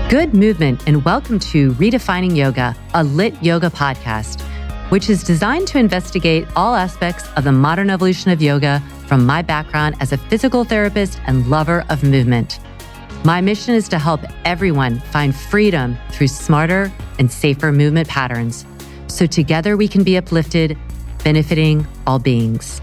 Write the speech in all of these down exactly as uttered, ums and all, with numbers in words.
Good movement, and welcome to Redefining Yoga, a lit yoga podcast, which is designed to investigate all aspects of the modern evolution of yoga from my background as a physical therapist and lover of movement. My mission is to help everyone find freedom through smarter and safer movement patterns, so together we can be uplifted, benefiting all beings.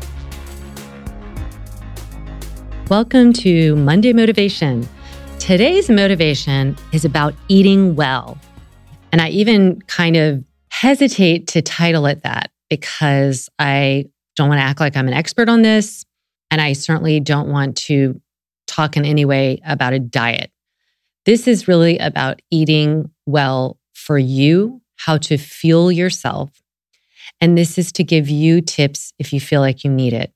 Welcome to Monday Motivation. Today's motivation is about eating well. And I even kind of hesitate to title it that because I don't want to act like I'm an expert on this. And I certainly don't want to talk in any way about a diet. This is really about eating well for you, how to fuel yourself. And this is to give you tips if you feel like you need it.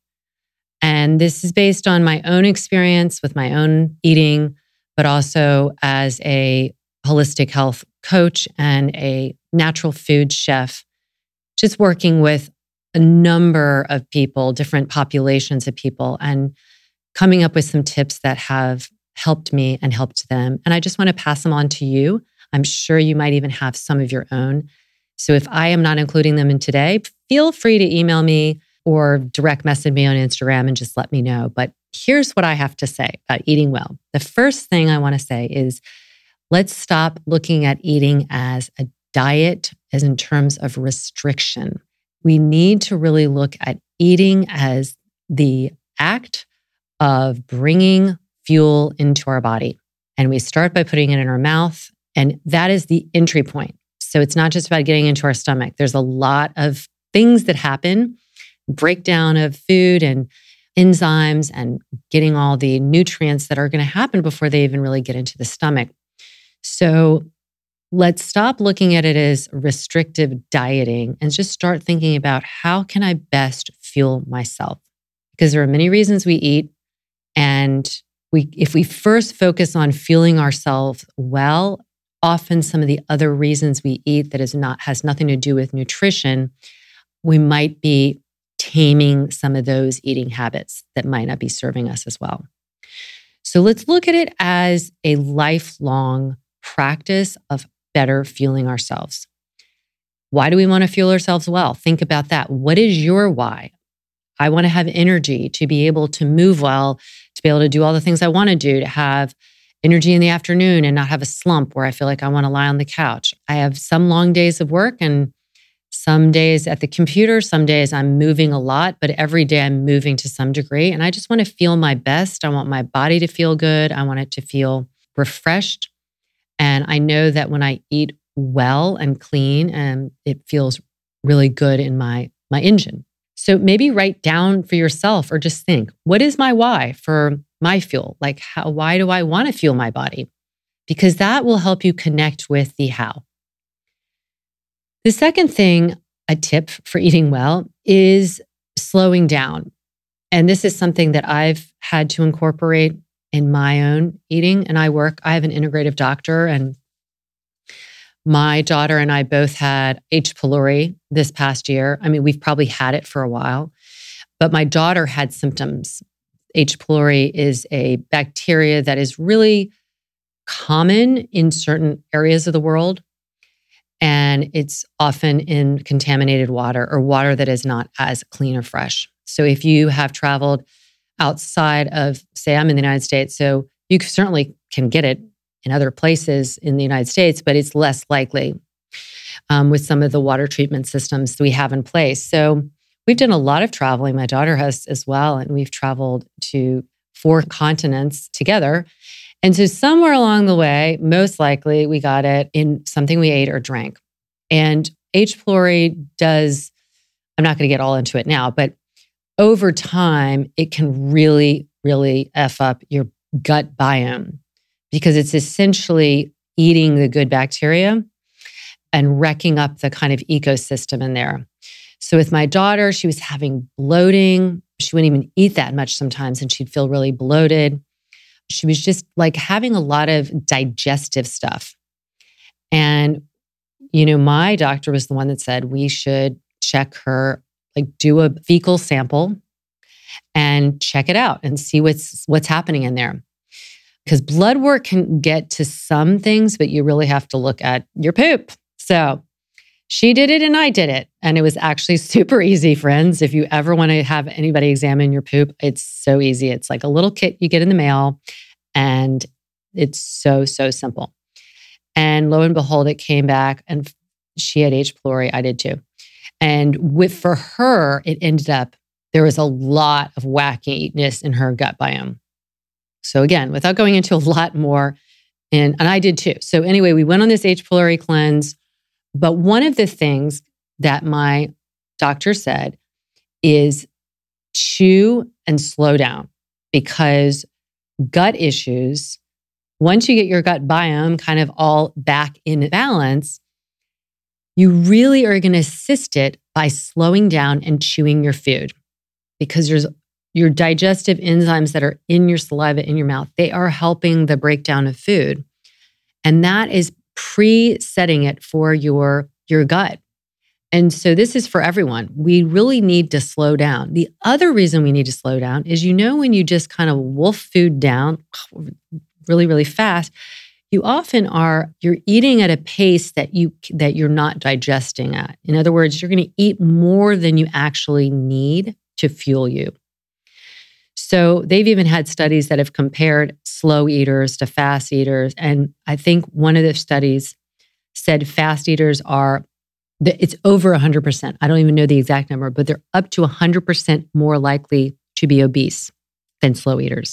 And this is based on my own experience with my own eating, but also as a holistic health coach and a natural food chef, just working with a number of people, different populations of people, and coming up with some tips that have helped me and helped them. And I just want to pass them on to you. I'm sure you might even have some of your own. So if I am not including them in today, feel free to email me or direct message me on Instagram and just let me know. But here's what I have to say about eating well. The first thing I want to say is let's stop looking at eating as a diet, as in terms of restriction. We need to really look at eating as the act of bringing fuel into our body. And we start by putting it in our mouth, and that is the entry point. So it's not just about getting into our stomach. There's a lot of things that happen, breakdown of food and enzymes and getting all the nutrients that are going to happen before they even really get into the stomach. So let's stop looking at it as restrictive dieting and just start thinking about how can I best fuel myself? Because there are many reasons we eat. And we, if we first focus on fueling ourselves well, often some of the other reasons we eat that is not has nothing to do with nutrition, we might be taming some of those eating habits that might not be serving us as well. So let's look at it as a lifelong practice of better fueling ourselves. Why do we want to fuel ourselves well? Think about that. What is your why? I want to have energy to be able to move well, to be able to do all the things I want to do, to have energy in the afternoon and not have a slump where I feel like I want to lie on the couch. I have some long days of work and some days at the computer, some days I'm moving a lot, but every day I'm moving to some degree. And I just want to feel my best. I want my body to feel good. I want it to feel refreshed. And I know that when I eat well and clean, and it feels really good in my, my engine. So maybe write down for yourself or just think, what is my why for my fuel? Like, how, why do I want to fuel my body? Because that will help you connect with the how. The second thing, a tip for eating well, is slowing down. And this is something that I've had to incorporate in my own eating. And I work, I have an integrative doctor, and my daughter and I both had H. pylori this past year. I mean, we've probably had it for a while, but my daughter had symptoms. H. pylori is a bacteria that is really common in certain areas of the world. And it's often in contaminated water or water that is not as clean or fresh. So if you have traveled outside of, say, I'm in the United States, so you certainly can get it in other places in the United States, but it's less likely um, with some of the water treatment systems that we have in place. So we've done a lot of traveling. My daughter has as well, and we've traveled to four continents together. And so somewhere along the way, most likely we got it in something we ate or drank. And H. pylori does, I'm not going to get all into it now, but over time, it can really, really F up your gut biome because it's essentially eating the good bacteria and wrecking up the kind of ecosystem in there. So with my daughter, she was having bloating. She wouldn't even eat that much sometimes, and she'd feel really bloated. She was just like having a lot of digestive stuff. And, you know, my doctor was the one that said we should check her, like do a fecal sample and check it out and see what's what's happening in there. because blood work can get to some things, but you really have to look at your poop. So she did it and I did it. And it was actually super easy, friends. If you ever want to have anybody examine your poop, it's so easy. It's like a little kit you get in the mail and it's so, so simple. And lo and behold, it came back and she had H. pylori. I did too. And with for her, it ended up, there was a lot of wackiness in her gut biome. So again, without going into a lot more, and, and I did too. So anyway, we went on this H. pylori cleanse. But one of the things that my doctor said is chew and slow down, because gut issues, once you get your gut biome kind of all back in balance, you really are going to assist it by slowing down and chewing your food, because there's your digestive enzymes that are in your saliva, in your mouth. They are helping the breakdown of food. And that is pre-setting it for your, your gut. And so this is for everyone. We really need to slow down. The other reason we need to slow down is, you know, when you just kind of wolf food down really, really fast, you often are, you're eating at a pace that you that you're not digesting at. In other words, you're going to eat more than you actually need to fuel you. So they've even had studies that have compared slow eaters to fast eaters. And I think one of the studies said fast eaters are, it's over one hundred percent. I don't even know the exact number, but they're up to one hundred percent more likely to be obese than slow eaters.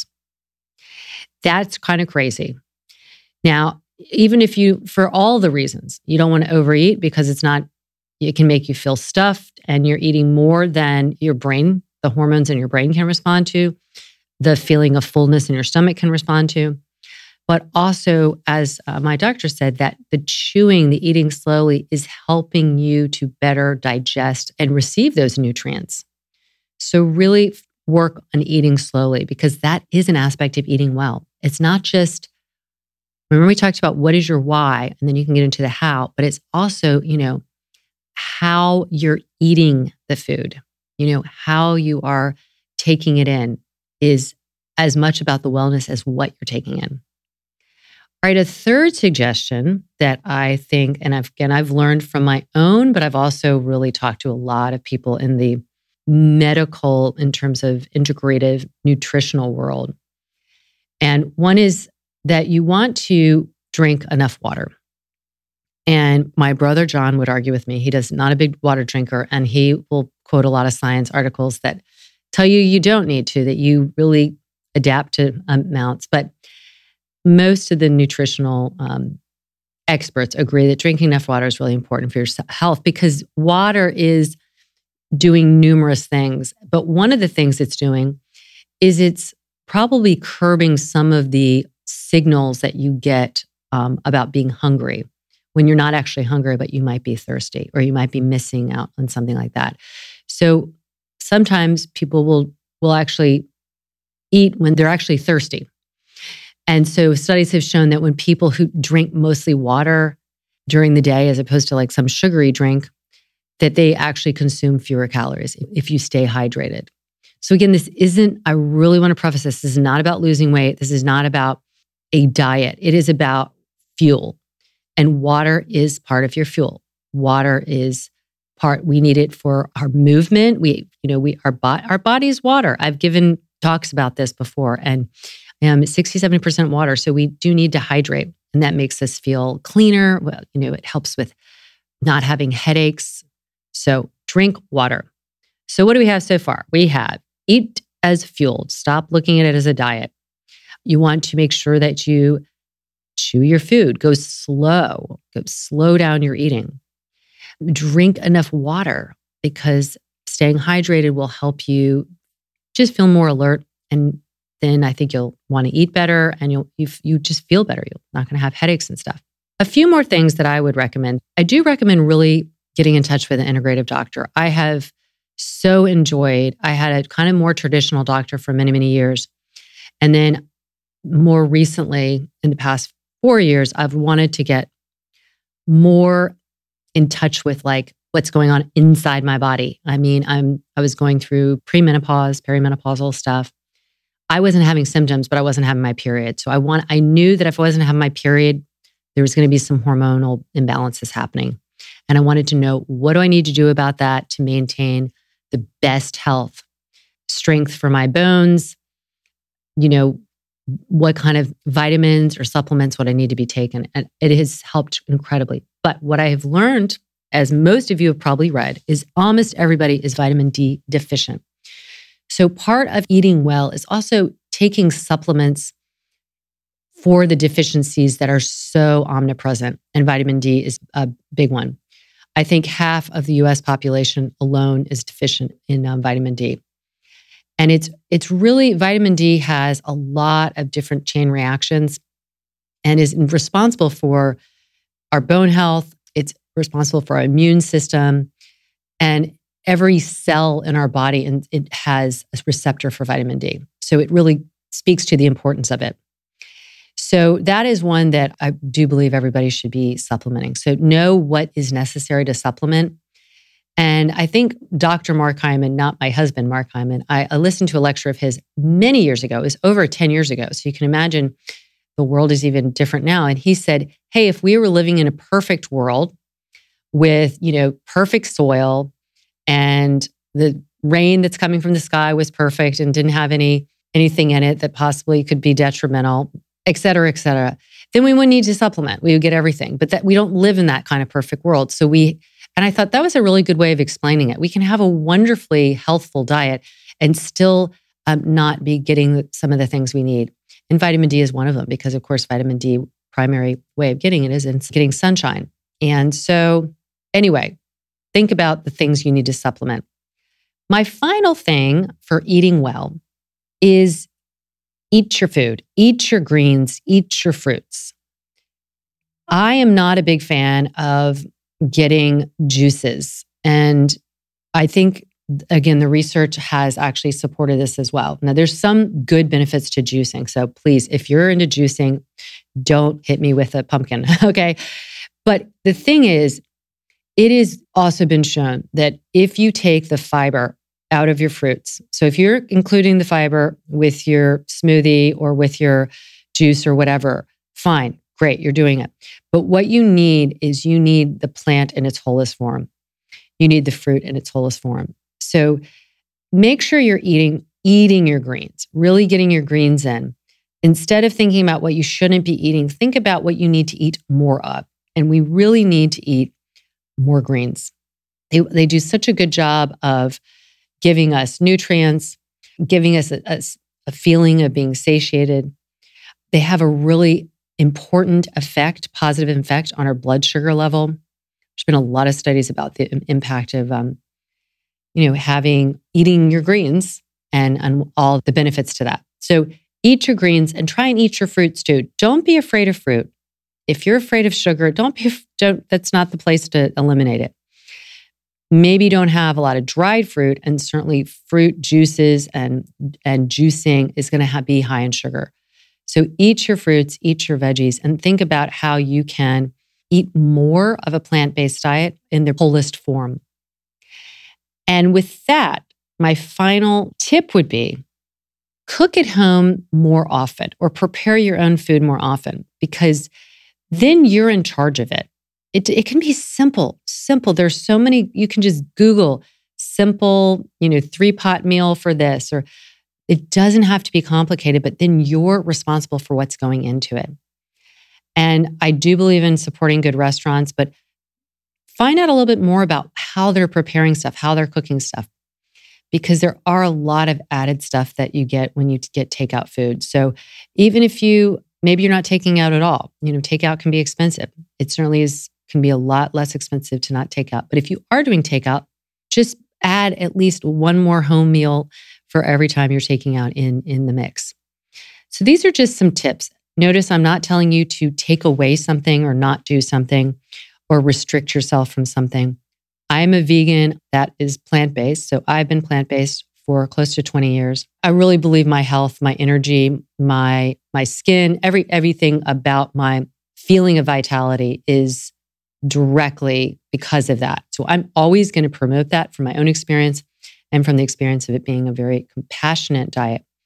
That's kind of crazy. Now, even if you, for all the reasons, you don't want to overeat because it's not, it can make you feel stuffed and you're eating more than your brain, the hormones in your brain can respond to, the feeling of fullness in your stomach can respond to. But also, as uh, my doctor said, that the chewing, the eating slowly is helping you to better digest and receive those nutrients. So really work on eating slowly, because that is an aspect of eating well. It's not just, remember we talked about what is your why, and then you can get into the how, but it's also, you know, how you're eating the food, you know, how you are taking it in is as much about the wellness as what you're taking in. All right, a third suggestion that I think, and I've, again, I've learned from my own, but I've also really talked to a lot of people in the medical, in terms of integrative nutritional world. And one is that you want to drink enough water. And my brother John would argue with me. He does not a big water drinker, and he will quote a lot of science articles that tell you you don't need to, that you really adapt to amounts. But most of the nutritional um, experts agree that drinking enough water is really important for your health, because water is doing numerous things. But one of the things it's doing is it's probably curbing some of the signals that you get um, about being hungry, when you're not actually hungry, but you might be thirsty or you might be missing out on something like that. So sometimes people will will actually eat when they're actually thirsty. And so studies have shown that when people who drink mostly water during the day, as opposed to like some sugary drink, that they actually consume fewer calories if you stay hydrated. So again, this isn't, I really want to preface this, this is not about losing weight. This is not about a diet. It is about fuel. And water is part of your fuel. Water is part, we need it for our movement. We, you know, we, our, bo- our body is water. I've given talks about this before, and um, sixty, seventy percent water. So we do need to hydrate, and that makes us feel cleaner. Well, you know, it helps with not having headaches. So drink water. So what do we have so far? We have eat as fueled. Stop looking at it as a diet. You want to make sure that you chew your food. Go slow. Go slow down your eating. Drink enough water, because staying hydrated will help you just feel more alert. And then I think you'll want to eat better, and you'll you, you just feel better. You're not going to have headaches and stuff. A few more things that I would recommend. I do recommend really getting in touch with an integrative doctor. I have so enjoyed, I had a kind of more traditional doctor for many, many years. And then more recently, in the past four years, I've wanted to get more in touch with like what's going on inside my body. I mean, I'm I was going through premenopause, perimenopausal stuff. I wasn't having symptoms, but I wasn't having my period. So I want, I knew that if I wasn't having my period, there was going to be some hormonal imbalances happening. And I wanted to know, what do I need to do about that to maintain the best health, strength for my bones? You know, what kind of vitamins or supplements would I need to be taken? And it has helped incredibly. But what I have learned, as most of you have probably read, is almost everybody is vitamin D deficient. So part of eating well is also taking supplements for the deficiencies that are so omnipresent. And vitamin D is a big one. I think half of the U S population alone is deficient in um, vitamin D. And it's it's really, vitamin D has a lot of different chain reactions and is responsible for our bone health. It's responsible for our immune system. And every cell in our body, and it has a receptor for vitamin D. So it really speaks to the importance of it. So that is one that I do believe everybody should be supplementing. So know what is necessary to supplement. And I think Doctor Mark Hyman, not my husband, Mark Hyman, I, I listened to a lecture of his many years ago. It was over ten years ago. So you can imagine the world is even different now. And he said, hey, if we were living in a perfect world with, you know, perfect soil and the rain that's coming from the sky was perfect and didn't have any anything in it that possibly could be detrimental, et cetera, et cetera, then we wouldn't need to supplement. We would get everything. But that we don't live in that kind of perfect world. So we And I thought that was a really good way of explaining it. We can have a wonderfully healthful diet and still um, not be getting some of the things we need. And vitamin D is one of them because, of course, vitamin D, primary way of getting it is in getting sunshine. And so anyway, think about the things you need to supplement. My final thing for eating well is eat your food, eat your greens, eat your fruits. I am not a big fan of getting juices. And I think, again, the research has actually supported this as well. Now, there's some good benefits to juicing. So please, if you're into juicing, don't hit me with a pumpkin, okay? But the thing is, it has also been shown that if you take the fiber out of your fruits, so if you're including the fiber with your smoothie or with your juice or whatever, fine. Great, you're doing it. But what you need is you need the plant in its wholest form. You need the fruit in its wholest form. So make sure you're eating, eating your greens, really getting your greens in. Instead of thinking about what you shouldn't be eating, think about what you need to eat more of. And we really need to eat more greens. They, they do such a good job of giving us nutrients, giving us a, a, a feeling of being satiated. They have a really important effect, positive effect on our blood sugar level. There's been a lot of studies about the impact of, um, you know, having, eating your greens and, and all the benefits to that. So eat your greens and try and eat your fruits too. Don't be afraid of fruit. If you're afraid of sugar, don't be, don't, that's not the place to eliminate it. Maybe don't have a lot of dried fruit, and certainly fruit juices and, and juicing is going to be high in sugar. So eat your fruits, eat your veggies, and think about how you can eat more of a plant-based diet in their wholest form. And with that, my final tip would be cook at home more often or prepare your own food more often, because then you're in charge of it. It, it can be simple, simple. There's so many, you can just Google simple, you know, three-pot meal for this, or it doesn't have to be complicated, but then you're responsible for what's going into it. And I do believe in supporting good restaurants, but find out a little bit more about how they're preparing stuff, how they're cooking stuff, because there are a lot of added stuff that you get when you get takeout food. So even if you, maybe you're not taking out at all, you know, takeout can be expensive. It certainly is, can be a lot less expensive to not take out. But if you are doing takeout, just add at least one more home meal for every time you're taking out in, in the mix. So these are just some tips. Notice I'm not telling you to take away something or not do something or restrict yourself from something. I'm a vegan that is plant-based. So I've been plant-based for close to twenty years. I really believe my health, my energy, my my skin, every everything about my feeling of vitality is directly because of that. So I'm always going to promote that from my own experience and from the experience of it being a very compassionate diet.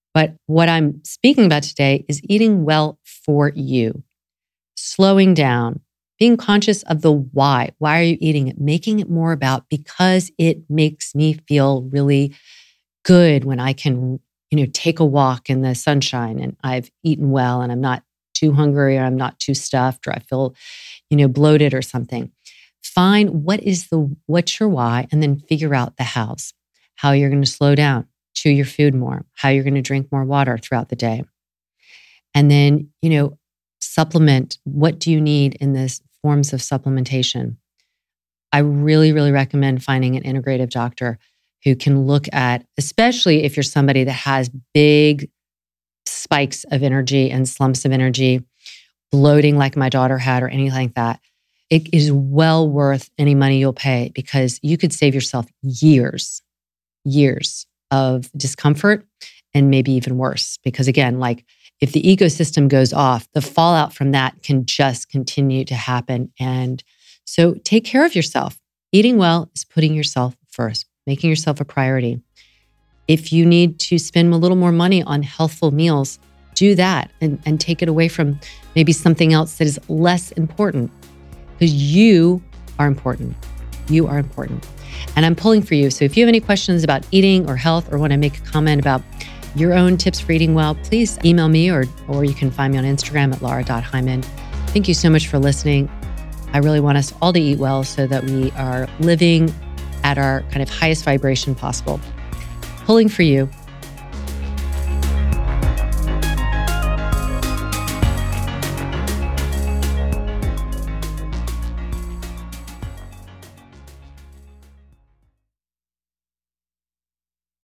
But what I'm speaking about today is eating well for you, slowing down, being conscious of the why. Why are you eating it? Making it more about because it makes me feel really good when I can, you know, take a walk in the sunshine and I've eaten well and I'm not too hungry or I'm not too stuffed or I feel, you know, bloated or something. Find what is the, what's your why, and then figure out the hows, how you're going to slow down, chew your food more, how you're going to drink more water throughout the day. And then, you know, supplement. What do you need in this forms of supplementation? I really, really recommend finding an integrative doctor who can look at, especially if you're somebody that has big spikes of energy and slumps of energy, bloating like my daughter had or anything like that. It is well worth any money you'll pay because you could save yourself years, years of discomfort and maybe even worse. Because again, like if the ecosystem goes off, the fallout from that can just continue to happen. And so take care of yourself. Eating well is putting yourself first, making yourself a priority. If you need to spend a little more money on healthful meals, do that and, and take it away from maybe something else that is less important. Because you are important. You are important. And I'm pulling for you. So if you have any questions about eating or health or want to make a comment about your own tips for eating well, please email me or, or you can find me on Instagram at laura dot hyman. Thank you so much for listening. I really want us all to eat well so that we are living at our kind of highest vibration possible. Pulling for you.